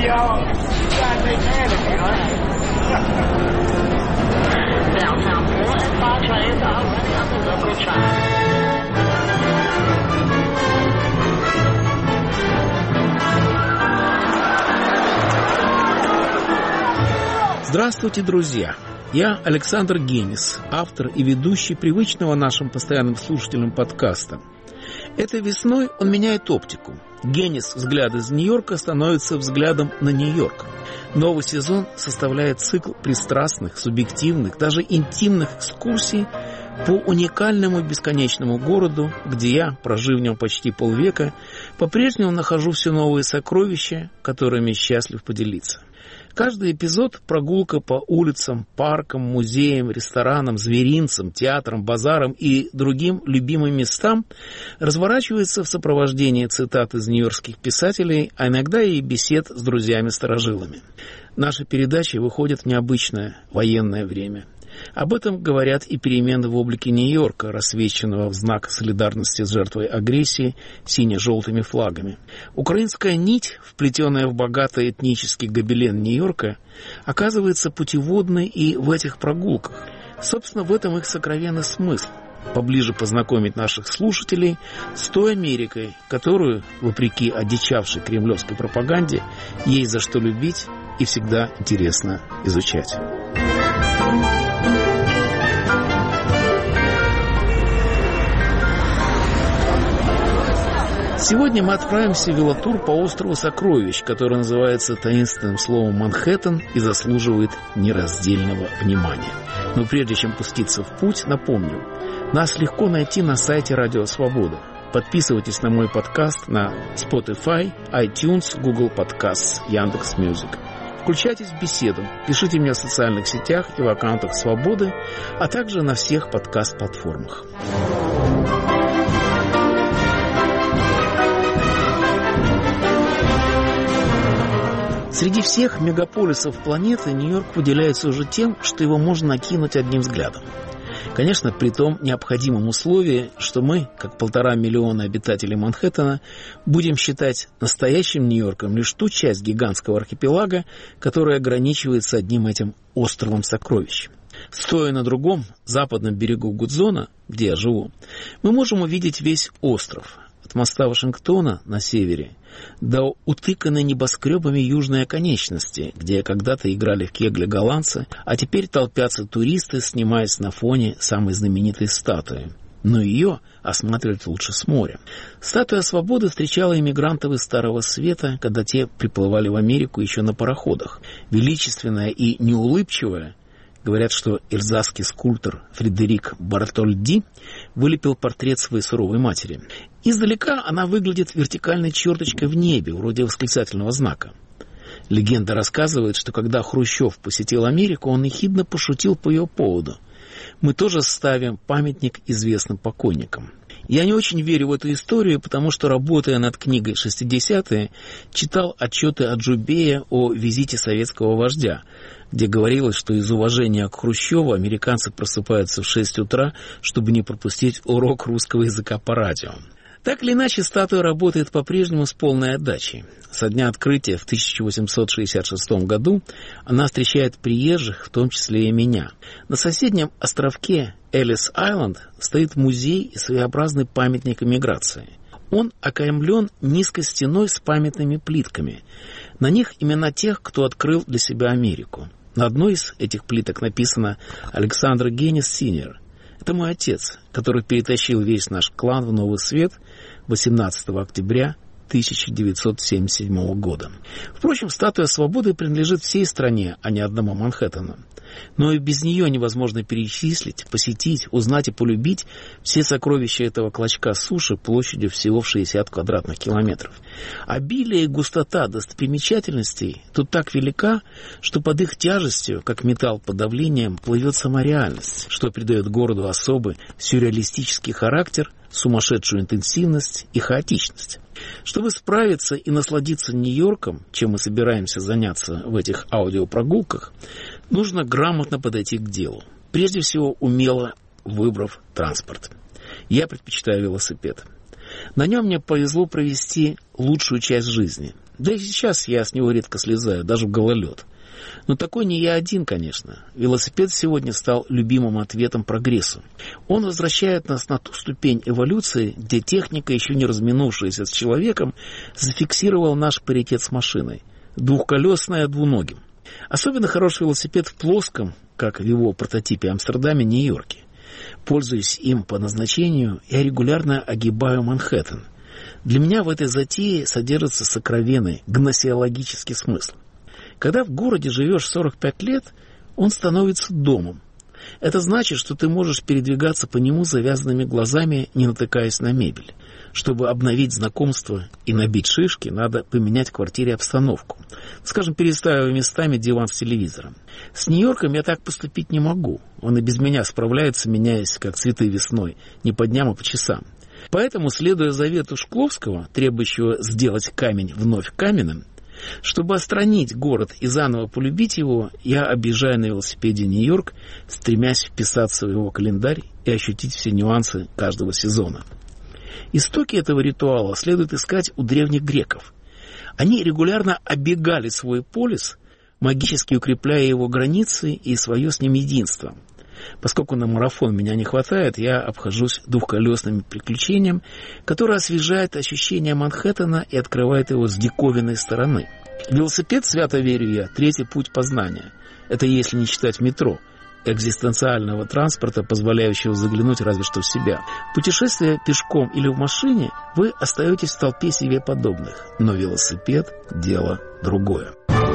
y'all. You guys ain't mad at me, huh? Downtown Florida and 5 trains are running up the local track. Здравствуйте, друзья! Я Александр Генис, автор и ведущий привычного нашим постоянным слушателям подкаста. Этой весной он меняет оптику. Генис «Взгляд из Нью-Йорка» становится взглядом на Нью-Йорк. Новый сезон составляет цикл пристрастных, субъективных, даже интимных экскурсий по уникальному бесконечному городу, где я, прожив в нем почти полвека, по-прежнему нахожу все новые сокровища, которыми счастлив поделиться. Каждый эпизод – прогулка по улицам, паркам, музеям, ресторанам, зверинцам, театрам, базарам и другим любимым местам разворачивается в сопровождении цитат из нью-йоркских писателей, а иногда и бесед с друзьями-старожилами. Наши передачи выходят в необычное военное время. Об этом говорят и перемены в облике Нью-Йорка, рассвеченного в знак солидарности с жертвой агрессии сине-желтыми флагами. Украинская нить, вплетенная в богатый этнический гобелен Нью-Йорка, оказывается путеводной и в этих прогулках. Собственно, в этом их сокровенный смысл – поближе познакомить наших слушателей с той Америкой, которую, вопреки одичавшей кремлевской пропаганде, есть за что любить и всегда интересно изучать. Сегодня мы отправимся в велотур по острову Сокровищ, который называется таинственным словом Манхэттен и заслуживает нераздельного внимания. Но прежде чем пуститься в путь, напомню, нас легко найти на сайте Радио Свобода. Подписывайтесь на мой подкаст на Spotify, iTunes, Google Podcasts, Яндекс.Мьюзик. Включайтесь в беседу, пишите мне в социальных сетях и в аккаунтах Свободы, а также на всех подкаст-платформах. Среди всех мегаполисов планеты Нью-Йорк выделяется уже тем, что его можно окинуть одним взглядом. Конечно, при том необходимом условии, что мы, как 1,5 миллиона обитателей Манхэттена, будем считать настоящим Нью-Йорком лишь ту часть гигантского архипелага, которая ограничивается одним этим островом Сокровищ. Стоя на другом, западном берегу Гудзона, где я живу, мы можем увидеть весь остров. От моста Вашингтона на севере до утыканной небоскребами южной оконечности, где когда-то играли в кегли голландцы, а теперь толпятся туристы, снимаясь на фоне самой знаменитой статуи. Но ее осматривать лучше с моря. Статуя Свободы встречала иммигрантов из Старого Света, когда те приплывали в Америку еще на пароходах. Величественная и неулыбчивая, говорят, что эльзасский скульптор Фредерик Бартольди вылепил портрет своей суровой матери. Издалека она выглядит вертикальной черточкой в небе, вроде восклицательного знака. Легенда рассказывает, что когда Хрущев посетил Америку, он ехидно пошутил по ее поводу: «Мы тоже ставим памятник известным покойникам». Я не очень верю в эту историю, потому что, работая над книгой «60-е», читал отчеты Аджубея о визите советского вождя, где говорилось, что из уважения к Хрущеву американцы просыпаются в 6 утра, чтобы не пропустить урок русского языка по радио. Так или иначе, статуя работает по-прежнему с полной отдачей. Со дня открытия в 1866 году она встречает приезжих, в том числе и меня. На соседнем островке Эллис-Айленд стоит музей и своеобразный памятник эмиграции. Он окаймлен низкой стеной с памятными плитками. На них имена тех, кто открыл для себя Америку. На одной из этих плиток написано «Александр Генис Синьор». Это мой отец, который перетащил весь наш клан в Новый Свет 18 октября 1977 года. Впрочем, статуя Свободы принадлежит всей стране, а не одному Манхэттену. Но и без нее невозможно перечислить, посетить, узнать и полюбить все сокровища этого клочка суши площадью всего в 60 квадратных километров. Обилие и густота достопримечательностей тут так велика, что под их тяжестью, как металл под давлением, плывет сама реальность, что придает городу особый сюрреалистический характер, сумасшедшую интенсивность и хаотичность. Чтобы справиться и насладиться Нью-Йорком, чем мы собираемся заняться в этих аудиопрогулках, нужно грамотно подойти к делу. Прежде всего, умело выбрав транспорт. Я предпочитаю велосипед. На нем мне повезло провести лучшую часть жизни. Да и сейчас я с него редко слезаю, даже в гололед. Но такой не я один, конечно. Велосипед сегодня стал любимым ответом прогрессу. Он возвращает нас на ту ступень эволюции, где техника, еще не разминувшаяся с человеком, зафиксировала наш паритет с машиной. Двухколесная двуногим. Особенно хороший велосипед в плоском, как в его прототипе Амстердаме, Нью-Йорке. Пользуясь им по назначению, я регулярно огибаю Манхэттен. Для меня в этой затее содержится сокровенный гносеологический смысл. Когда в городе живешь 45 лет, он становится домом. Это значит, что ты можешь передвигаться по нему завязанными глазами, не натыкаясь на мебель. Чтобы обновить знакомство и набить шишки, надо поменять в квартире обстановку. Скажем, переставив местами диван с телевизором. С Нью-Йорком я так поступить не могу. Он и без меня справляется, меняясь, как цветы весной, не по дням, а по часам. Поэтому, следуя завету Шкловского, требующего сделать камень вновь каменным, чтобы отстранить город и заново полюбить его, я объезжаю на велосипеде Нью-Йорк, стремясь вписаться в его календарь и ощутить все нюансы каждого сезона. Истоки этого ритуала следует искать у древних греков. Они регулярно оббегали свой полис, магически укрепляя его границы и свое с ним единство. Поскольку на марафон меня не хватает, я обхожусь двухколесным приключением, которое освежает ощущение Манхэттена и открывает его с диковинной стороны. Велосипед, свято верю я, третий путь познания. Это если не считать метро, экзистенциального транспорта, позволяющего заглянуть разве что в себя. Путешествуя пешком или в машине, вы остаетесь в толпе себе подобных. Но велосипед – дело другое.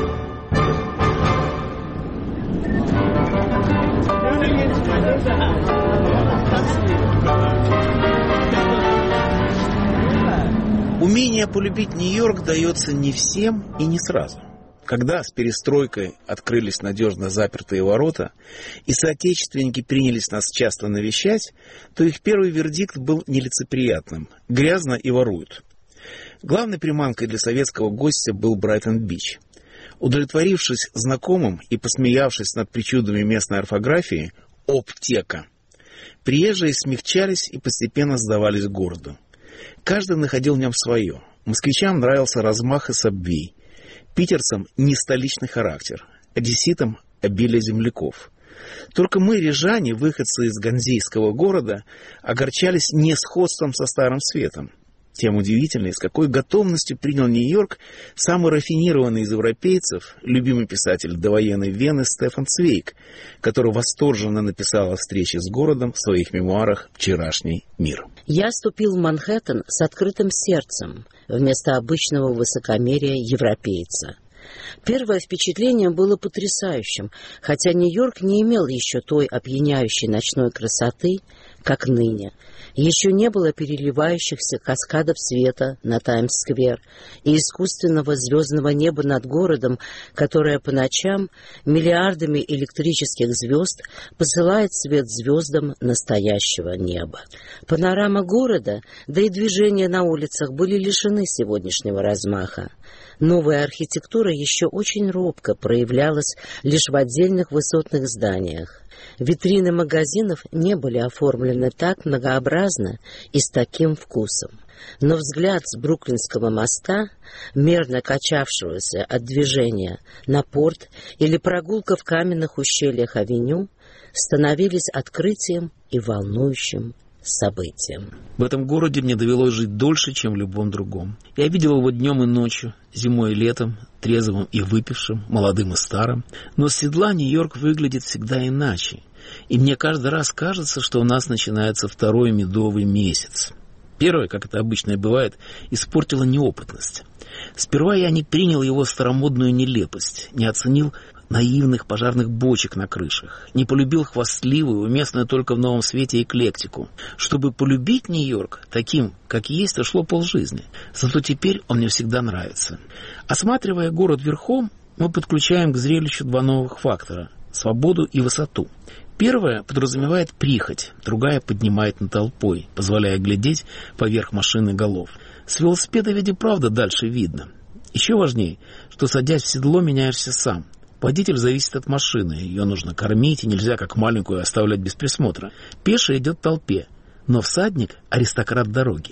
Умение полюбить Нью-Йорк дается не всем и не сразу. Когда с перестройкой открылись надежно запертые ворота, и соотечественники принялись нас часто навещать, то их первый вердикт был нелицеприятным – грязно и воруют. Главной приманкой для советского гостя был Брайтон-Бич. Удовлетворившись знакомым и посмеявшись над причудами местной орфографии – «Оптека», приезжие смягчались и постепенно сдавались городу. Каждый находил в нем свое. Москвичам нравился размах и сабвей. Питерцам – не столичный характер. Одесситам – обилие земляков. Только мы, рижане, выходцы из ганзейского города, огорчались несходством со Старым Светом. Тем удивительнее, с какой готовностью принял Нью-Йорк самый рафинированный из европейцев, любимый писатель довоенной Вены Стефан Цвейг, который восторженно написал о встрече с городом в своих мемуарах «Вчерашний мир». Я ступил в Манхэттен с открытым сердцем, вместо обычного высокомерия европейца. Первое впечатление было потрясающим, хотя Нью-Йорк не имел еще той опьяняющей ночной красоты, как ныне. Еще не было переливающихся каскадов света на Таймс-сквер и искусственного звездного неба над городом, которое по ночам миллиардами электрических звезд посылает свет звездам настоящего неба. Панорама города, да и движения на улицах были лишены сегодняшнего размаха. Новая архитектура еще очень робко проявлялась лишь в отдельных высотных зданиях. Витрины магазинов не были оформлены так многообразно и с таким вкусом. Но взгляд с Бруклинского моста, мерно качавшегося от движения на порт, или прогулка в каменных ущельях авеню становились открытием и волнующим событием. В этом городе мне довелось жить дольше, чем в любом другом. Я видел его днем и ночью, зимой и летом, трезвым и выпившим, молодым и старым. Но с седла Нью-Йорк выглядит всегда иначе. И мне каждый раз кажется, что у нас начинается второй медовый месяц. Первое, как это обычно и бывает, испортила неопытность. Сперва я не принял его старомодную нелепость, не оценил наивных пожарных бочек на крышах, не полюбил хвастливую, уместную только в новом свете эклектику. Чтобы полюбить Нью-Йорк таким, как есть, ушло полжизни. Зато теперь он мне всегда нравится. Осматривая город верхом, мы подключаем к зрелищу два новых фактора – свободу и высоту. Первая подразумевает прихоть, другая поднимает над толпой, позволяя глядеть поверх машин и голов. С велосипеда ведь и правда дальше видно. Еще важнее, что садясь в седло, меняешься сам. Водитель зависит от машины, ее нужно кормить, и нельзя как маленькую оставлять без присмотра. Пеший идет в толпе, но всадник – аристократ дороги.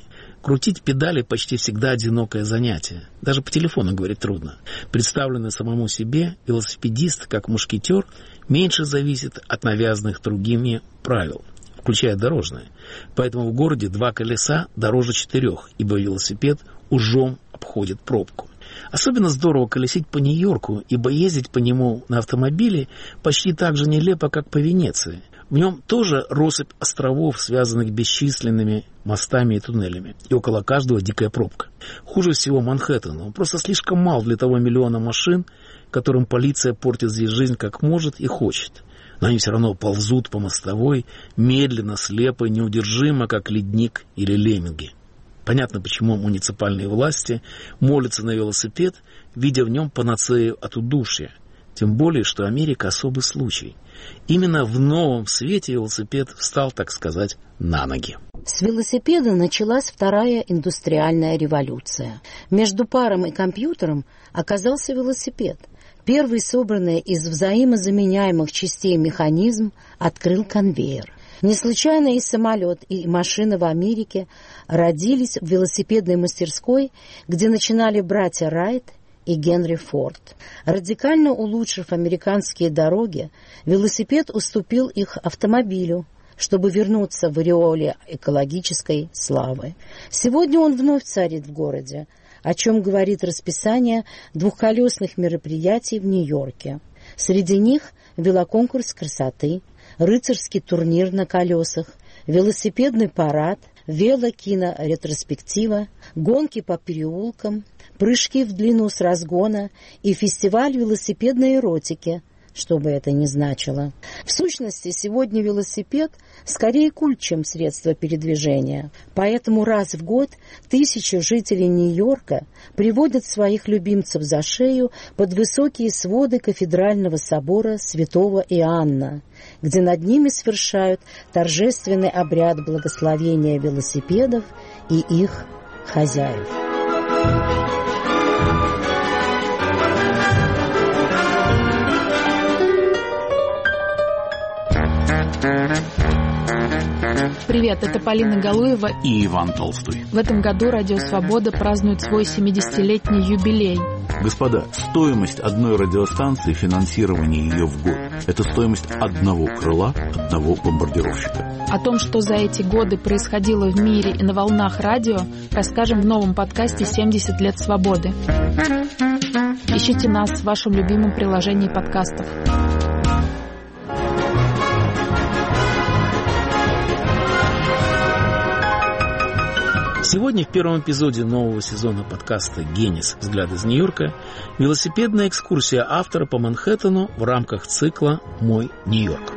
Крутить педали почти всегда одинокое занятие. Даже по телефону говорить трудно. Представленный самому себе, велосипедист, как мушкетер, меньше зависит от навязанных другими правил, включая дорожные. Поэтому в городе 2 колеса дороже 4, ибо велосипед ужом обходит пробку. Особенно здорово колесить по Нью-Йорку, ибо ездить по нему на автомобиле почти так же нелепо, как по Венеции. В нем тоже россыпь островов, связанных бесчисленными мостами и туннелями. И около каждого дикая пробка. Хуже всего Манхэттен. Он просто слишком мал для того миллиона машин, которым полиция портит здесь жизнь как может и хочет. Но они все равно ползут по мостовой, медленно, слепо, неудержимо, как ледник или лемминги. Понятно, почему муниципальные власти молятся на велосипед, видя в нем панацею от удушья. Тем более, что Америка особый случай. Именно в новом свете велосипед встал, так сказать, на ноги. С велосипеда началась вторая индустриальная революция. Между паром и компьютером оказался велосипед. Первый, собранный из взаимозаменяемых частей механизм, открыл конвейер. Не случайно и самолет, и машина в Америке родились в велосипедной мастерской, где начинали братья Райт и Генри Форд. Радикально улучшив американские дороги, велосипед уступил их автомобилю, чтобы вернуться в ореоле экологической славы. Сегодня он вновь царит в городе, о чем говорит расписание двухколесных мероприятий в Нью-Йорке. Среди них велоконкурс красоты, рыцарский турнир на колесах, велосипедный парад, велокиноретроспектива, гонки по переулкам, прыжки в длину с разгона и фестиваль велосипедной эротики, что бы это ни значило. В сущности, сегодня велосипед скорее культ, чем средство передвижения. Поэтому раз в год тысячи жителей Нью-Йорка приводят своих любимцев за шею под высокие своды кафедрального собора святого Иоанна, где над ними совершают торжественный обряд благословения велосипедов и их хозяев. Привет, это Полина Галуева и Иван Толстой. В этом году Радио Свобода празднует свой 70-летний юбилей. Господа, стоимость одной радиостанции, финансирование ее в год – это стоимость одного крыла, одного бомбардировщика. О том, что за эти годы происходило в мире и на волнах радио, расскажем в новом подкасте «70 лет свободы». Ищите нас в вашем любимом приложении подкастов. Сегодня в первом эпизоде нового сезона подкаста «Генис. Взгляд из Нью-Йорка» велосипедная экскурсия автора по Манхэттену в рамках цикла «Мой Нью-Йорк».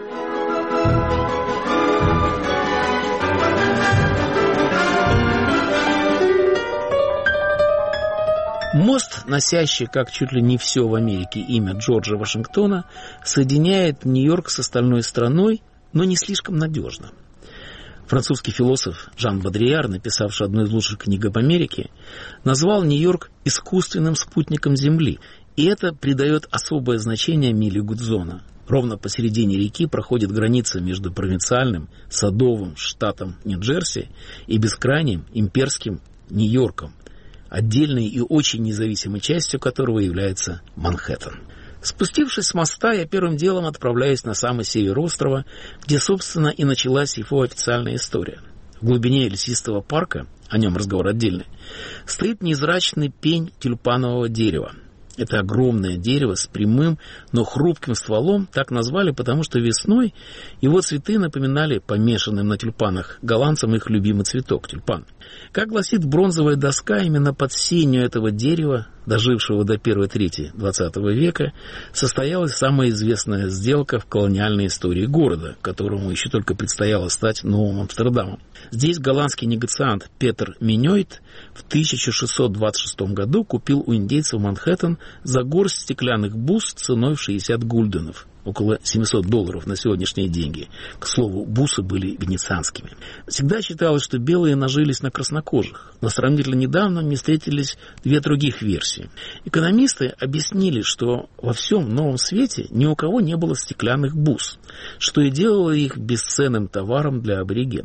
Мост, носящий, как чуть ли не все в Америке, имя Джорджа Вашингтона, соединяет Нью-Йорк с остальной страной, но не слишком надежно. Французский философ Жан Бодрияр, написавший одну из лучших книг об Америке, назвал Нью-Йорк искусственным спутником Земли, и это придает особое значение миле Гудзона. Ровно посередине реки проходит граница между провинциальным, садовым штатом Нью-Джерси и бескрайним имперским Нью-Йорком, отдельной и очень независимой частью которого является Манхэттен. Спустившись с моста, я первым делом отправляюсь на самый север острова, где, собственно, и началась его официальная история. В глубине лесистого парка, о нем разговор отдельный, стоит невзрачный пень тюльпанового дерева. Это огромное дерево с прямым, но хрупким стволом так назвали, потому что весной его цветы напоминали помешанным на тюльпанах голландцам их любимый цветок – тюльпан. Как гласит бронзовая доска, именно под сенью этого дерева, дожившего до первой трети XX века, состоялась самая известная сделка в колониальной истории города, которому еще только предстояло стать новым Амстердамом. Здесь голландский негациант Петер Миньойт в 1626 году купил у индейцев Манхэттен за горсть стеклянных бус ценой в 60 гульденов. Около $700 на сегодняшние деньги. К слову, бусы были венецианскими. Всегда считалось, что белые нажились на краснокожих. Но сравнительно недавно мне встретились две других версии. Экономисты объяснили, что во всем новом свете ни у кого не было стеклянных бус, что и делало их бесценным товаром для аборигенов.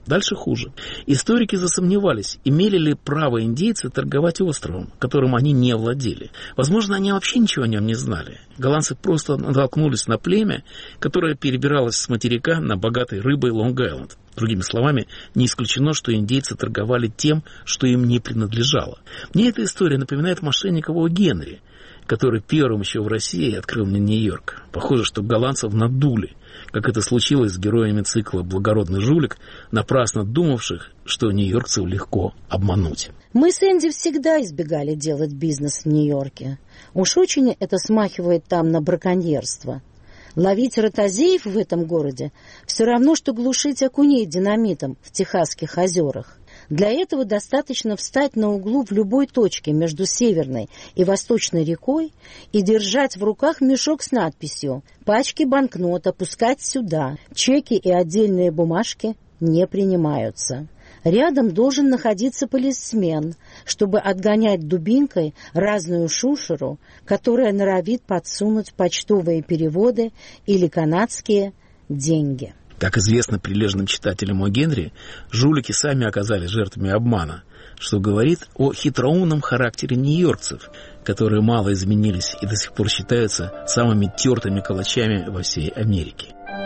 Дальше хуже. Историки засомневались, имели ли право индейцы торговать островом, которым они не владели. Возможно, они вообще ничего о нем не знали. Голландцы просто натолкнулись на племя, которое перебиралось с материка на богатой рыбой Лонг-Айленд. Другими словами, не исключено, что индейцы торговали тем, что им не принадлежало. Мне эта история напоминает мошенникового Генри, который первым еще в России открыл мне Нью-Йорк. Похоже, что голландцев надули, как это случилось с героями цикла «Благородный жулик», напрасно думавших, что нью-йоркцев легко обмануть. Мы с Энди всегда избегали делать бизнес в Нью-Йорке. Уж очень это смахивает там на браконьерство. Ловить ротозеев в этом городе все равно, что глушить окуней динамитом в Техасских озерах. Для этого достаточно встать на углу в любой точке между Северной и Восточной рекой и держать в руках мешок с надписью «Пачки банкнот опускать сюда, чеки и отдельные бумажки не принимаются». Рядом должен находиться полисмен, чтобы отгонять дубинкой разную шушеру, которая норовит подсунуть почтовые переводы или канадские деньги. Как известно прилежным читателям о Генри, жулики сами оказались жертвами обмана, что говорит о хитроумном характере нью-йоркцев, которые мало изменились и до сих пор считаются самыми тертыми калачами во всей Америке.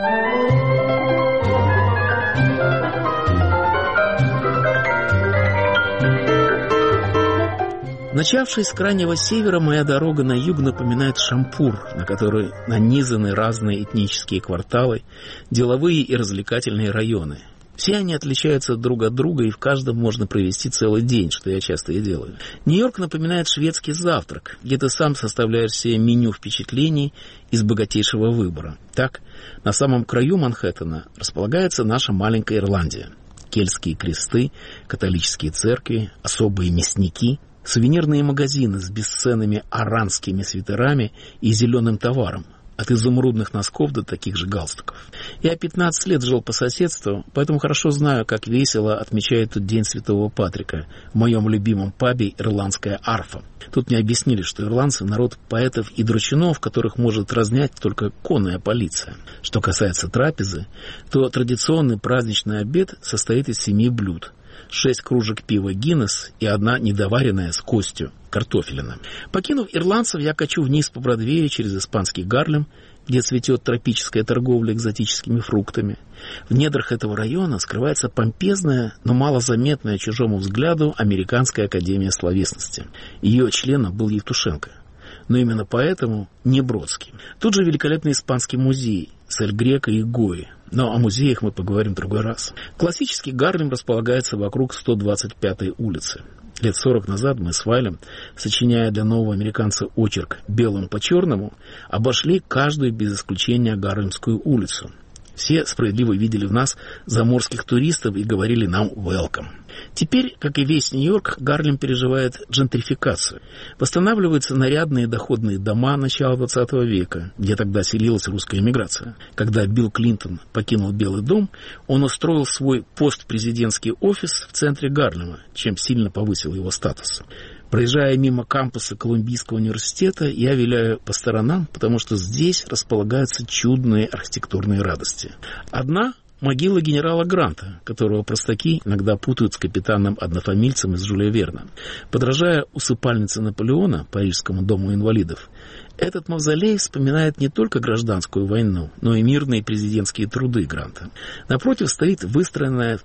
Начавшись с крайнего севера, моя дорога на юг напоминает Шампур, на который нанизаны разные этнические кварталы, деловые и развлекательные районы. Все они отличаются друг от друга, и в каждом можно провести целый день, что я часто и делаю. Нью-Йорк напоминает шведский завтрак, где ты сам составляешь себе меню впечатлений из богатейшего выбора. Так, на самом краю Манхэттена располагается наша маленькая Ирландия. Кельтские кресты, католические церкви, особые мясники, сувенирные магазины с бесценными аранскими свитерами и зеленым товаром, от изумрудных носков до таких же галстуков. Я 15 лет жил по соседству, поэтому хорошо знаю, как весело отмечают тут День Святого Патрика в моем любимом пабе «Ирландская арфа». Тут мне объяснили, что ирландцы — народ поэтов и дручунов, которых может разнять только конная полиция. Что касается трапезы, то традиционный праздничный обед состоит из 7 блюд. 6 кружек пива Гиннес и 1 недоваренная с костью картофелина. Покинув ирландцев, я качу вниз по Бродвею через испанский Гарлем, где цветет тропическая торговля экзотическими фруктами. В недрах этого района скрывается помпезная, но малозаметная чужому взгляду Американская академия словесности. Ее членом был Евтушенко. Но именно поэтому не Бродский. Тут же великолепный испанский музей с Эль Греко и Гои. Но о музеях мы поговорим в другой раз. Классический Гарлем располагается вокруг 125-й улицы. Лет 40 назад мы с Вайлем, сочиняя для нового американца очерк «Белым по черному», обошли каждую без исключения Гарлемскую улицу. Все справедливо видели в нас заморских туристов и говорили нам «welcome». Теперь, как и весь Нью-Йорк, Гарлем переживает джентрификацию. Восстанавливаются нарядные доходные дома начала 20 века, где тогда селилась русская эмиграция. Когда Билл Клинтон покинул Белый дом, он устроил свой постпрезидентский офис в центре Гарлема, чем сильно повысил его статус. Проезжая мимо кампуса Колумбийского университета, я виляю по сторонам, потому что здесь располагаются чудные архитектурные радости. Одна — могила генерала Гранта, которого простаки иногда путают с капитаном-однофамильцем из Жюля Верна. Подражая усыпальнице Наполеона, Парижскому дому инвалидов, этот мавзолей вспоминает не только гражданскую войну, но и мирные президентские труды Гранта. Напротив стоит выстроенная в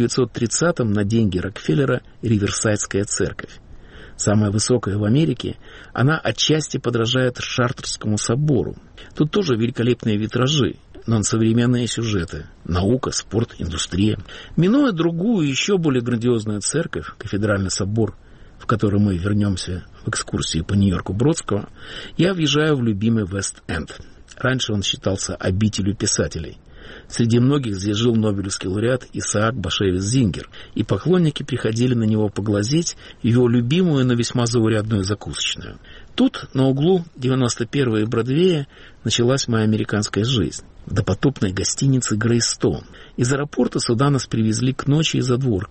1930-м на деньги Рокфеллера Риверсайдская церковь. Самая высокая в Америке, она отчасти подражает Шартрскому собору. Тут тоже великолепные витражи, но современные сюжеты. Наука, спорт, индустрия. Минуя другую, еще более грандиозную церковь, кафедральный собор, в который мы вернемся в экскурсии по Нью-Йорку Бродского, я въезжаю в любимый Вест-Энд. Раньше он считался обителью писателей. Среди многих здесь жил нобелевский лауреат Исаак Башевец Зингер, и поклонники приходили на него поглазеть его любимую, но весьма заурядную закусочную. Тут, на углу 91-й Бродвея, началась моя американская жизнь. В допотопной гостинице «Грейстоун». Из аэропорта сюда нас привезли к ночи и задворками.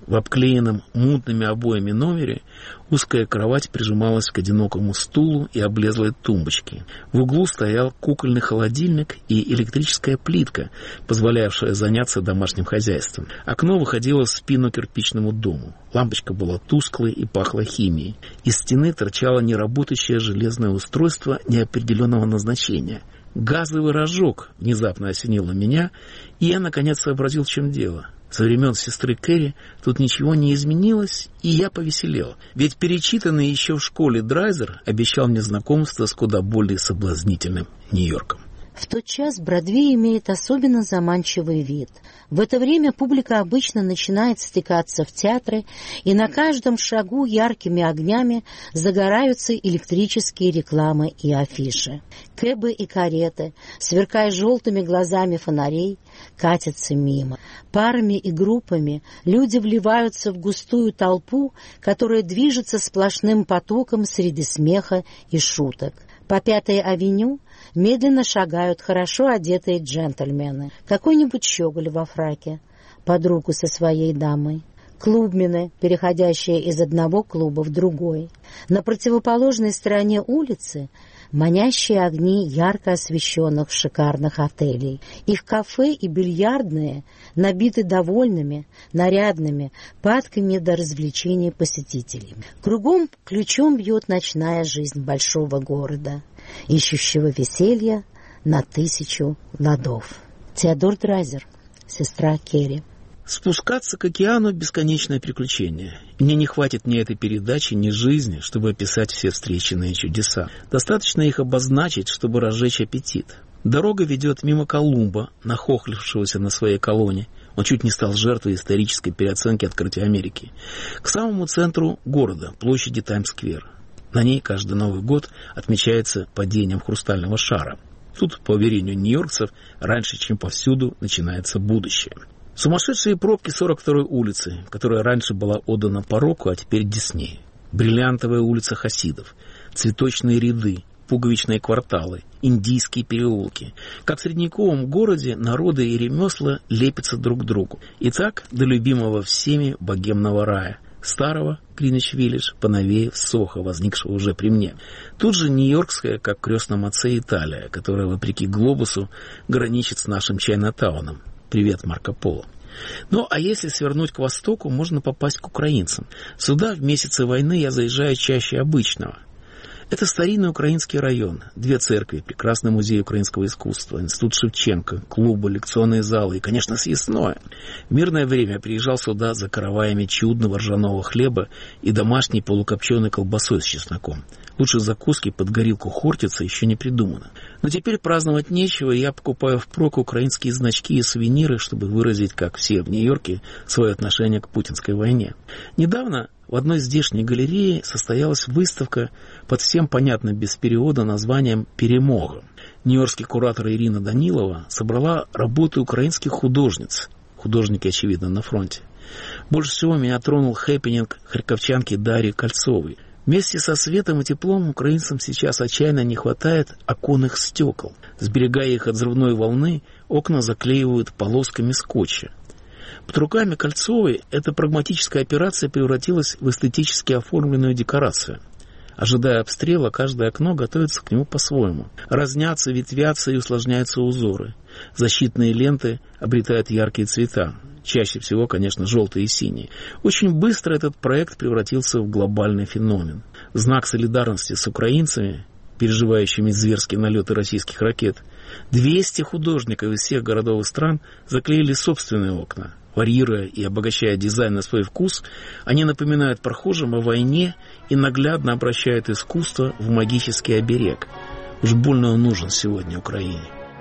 В обклеенном мутными обоями номере узкая кровать прижималась к одинокому стулу и облезлой тумбочке. В углу стоял кукольный холодильник и электрическая плитка, позволявшая заняться домашним хозяйством. Окно выходило в спину кирпичному дому. Лампочка была тусклой и пахла химией. Из стены торчало неработающее железное устройство неопределенного назначения. Газовый рожок внезапно осенило меня, и я наконец сообразил, в чем дело. Со времен сестры Кэрри тут ничего не изменилось, и я повеселел. Ведь перечитанный еще в школе Драйзер обещал мне знакомство с куда более соблазнительным Нью-Йорком. В тот час Бродвей имеет особенно заманчивый вид. В это время публика обычно начинает стекаться в театры, и на каждом шагу яркими огнями загораются электрические рекламы и афиши. Кэбы и кареты, сверкая желтыми глазами фонарей, катятся мимо. Парами и группами люди вливаются в густую толпу, которая движется сплошным потоком среди смеха и шуток. По Пятой авеню медленно шагают хорошо одетые джентльмены. Какой-нибудь щеголь во фраке, под руку со своей дамой. Клубмены, переходящие из одного клуба в другой. На противоположной стороне улицы манящие огни ярко освещенных шикарных отелей. Их кафе и бильярдные набиты довольными, нарядными, падкими до развлечений посетителями. Кругом ключом бьет ночная жизнь большого города, ищущего веселья на 1000 ладов. Теодор Драйзер, сестра Керри. Спускаться к океану — бесконечное приключение. Мне не хватит ни этой передачи, ни жизни, чтобы описать все встреченные чудеса. Достаточно их обозначить, чтобы разжечь аппетит. Дорога ведет мимо Колумба, нахохлившегося на своей колонне. Он чуть не стал жертвой исторической переоценки открытия Америки. К самому центру города, площади Таймс-сквер. На ней каждый Новый год отмечается падением хрустального шара. Тут, по уверению нью-йоркцев, раньше, чем повсюду, начинается будущее. Сумасшедшие пробки 42-й улицы, которая раньше была отдана пороку, а теперь Диснею. Бриллиантовая улица хасидов, цветочные ряды, пуговичные кварталы, индийские переулки. Как в средневековом городе народы и ремесла лепятся друг к другу. И так до любимого всеми богемного рая. Старого Гринвич-Виллидж, поновее в Сохо, возникшего уже при мне. Тут же нью-йоркская, как в крестном отце, Италия, которая, вопреки глобусу, граничит с нашим Чайна-тауном. Привет, Марко Поло. Ну, а если свернуть к востоку, можно попасть к украинцам. Сюда в месяцы войны я заезжаю чаще обычного. Это старинный украинский район. 2 церкви, прекрасный музей украинского искусства, институт Шевченко, клубы, лекционные залы и, конечно, съестное. В мирное время я приезжал сюда за караваями чудного ржаного хлеба и домашней полукопченой колбасой с чесноком. Лучше закуски под горилку Хортица еще не придумано. Но теперь праздновать нечего, и я покупаю впрок украинские значки и сувениры, чтобы выразить, как все в Нью-Йорке, свое отношение к путинской войне. Недавно в одной здешней галерее состоялась выставка под всем понятно без перевода названием «Перемога». Нью-йоркский куратор Ирина Данилова собрала работы украинских художниц. Художники, очевидно, на фронте. Больше всего меня тронул хэппининг харьковчанки Дарьи Кольцовой. Вместе со светом и теплом украинцам сейчас отчаянно не хватает оконных стекол. Сберегая их от взрывной волны, окна заклеивают полосками скотча. Под руками Кольцовой эта прагматическая операция превратилась в эстетически оформленную декорацию. Ожидая обстрела, каждое окно готовится к нему по-своему. Разнятся, ветвятся и усложняются узоры. Защитные ленты обретают яркие цвета. Чаще всего, конечно, желтые и синие. Очень быстро этот проект превратился в глобальный феномен. В знак солидарности с украинцами, переживающими зверские налеты российских ракет, 200 художников из всех городов и стран заклеили собственные окна. Варьируя и обогащая дизайн на свой вкус, они напоминают прохожим о войне и наглядно обращают искусство в магический оберег. Уж больно он нужен сегодня Украине.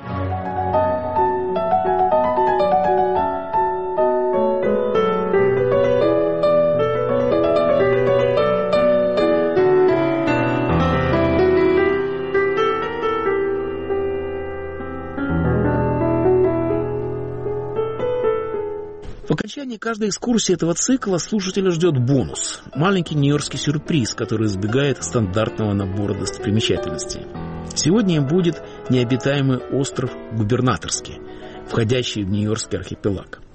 В окончании каждой экскурсии этого цикла слушателя ждет бонус. Маленький нью-йоркский сюрприз, который избегает стандартного набора достопримечательностей. Сегодня им будет необитаемый остров Губернаторский, входящий в Нью-Йоркский архипелаг.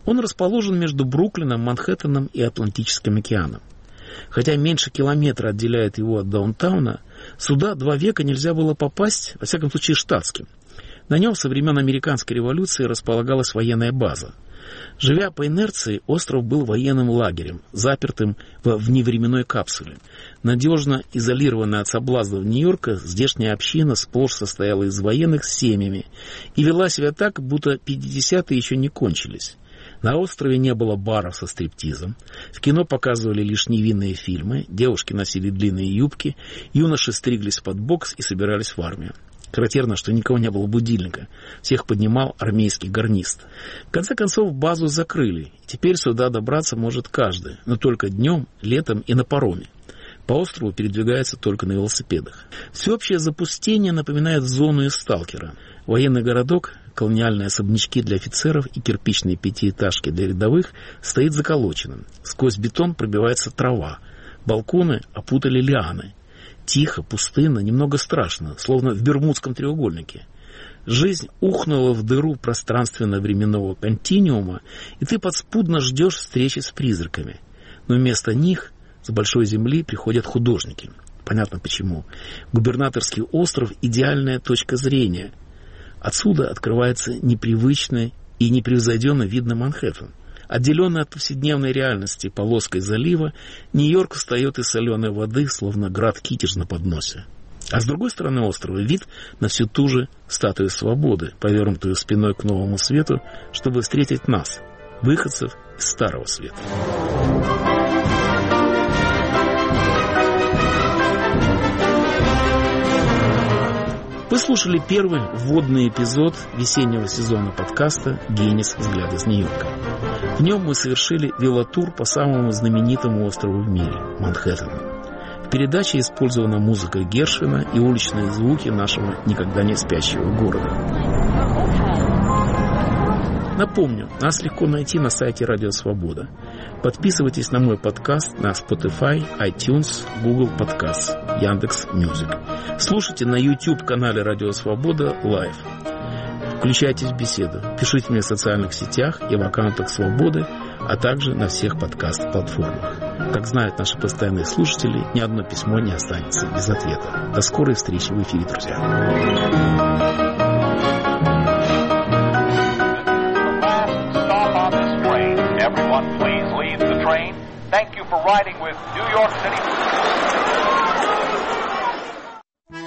Он расположен между Бруклином, Манхэттеном и Атлантическим океаном. Хотя меньше километра отделяет его от даунтауна, сюда 2 века нельзя было попасть, во всяком случае штатским. На нем со времен Американской революции располагалась военная база. Живя по инерции, остров был военным лагерем, запертым во вневременной капсуле. Надежно изолированная от соблазнов Нью-Йорка, здешняя община сплошь состояла из военных с семьями и вела себя так, будто 50-е еще не кончились. На острове не было баров со стриптизом, в кино показывали лишь невинные фильмы, девушки носили длинные юбки, юноши стриглись под бокс и собирались в армию. Характерно, что никого не было будильника, всех поднимал армейский гарнист. В конце концов, базу закрыли, и теперь сюда добраться может каждый, но только днем, летом и на пароме. По острову передвигаются только на велосипедах. Всеобщее запустение напоминает зону из «Сталкера». Военный городок, колониальные особнячки для офицеров и кирпичные 5-этажки для рядовых стоит заколоченным. Сквозь бетон пробивается трава. Балконы опутали лианы. Тихо, пустынно, немного страшно, словно в Бермудском треугольнике. Жизнь ухнула в дыру пространственно-временного континуума, и ты подспудно ждешь встречи с призраками. Но вместо них с большой земли приходят художники. Понятно почему. Губернаторский остров – идеальная точка зрения. Отсюда открывается непривычный и непревзойденно видно Манхэттен. Отделенный от повседневной реальности полоской залива, Нью-Йорк встает из соленой воды, словно град Китеж на подносе. А с другой стороны острова вид на всю ту же статую свободы, повернутую спиной к новому свету, чтобы встретить нас, выходцев из Старого Света. Вы слушали первый вводный эпизод весеннего сезона подкаста «Генис. Взгляд из Нью-Йорка». В нем мы совершили велотур по самому знаменитому острову в мире – Манхэттену. В передаче использована музыка Гершвина и уличные звуки нашего никогда не спящего города. Напомню, нас легко найти на сайте Радио Свобода. Подписывайтесь на мой подкаст на Spotify, iTunes, Google Podcasts, Яндекс.Мьюзик. Слушайте на YouTube-канале Радио Свобода Live. Включайтесь в беседу. Пишите мне в социальных сетях и в аккаунтах Свободы, а также на всех подкаст-платформах. Как знают наши постоянные слушатели, ни одно письмо не останется без ответа. До скорой встречи в эфире, друзья. Everyone, please leave the train. Thank you for riding with New York City.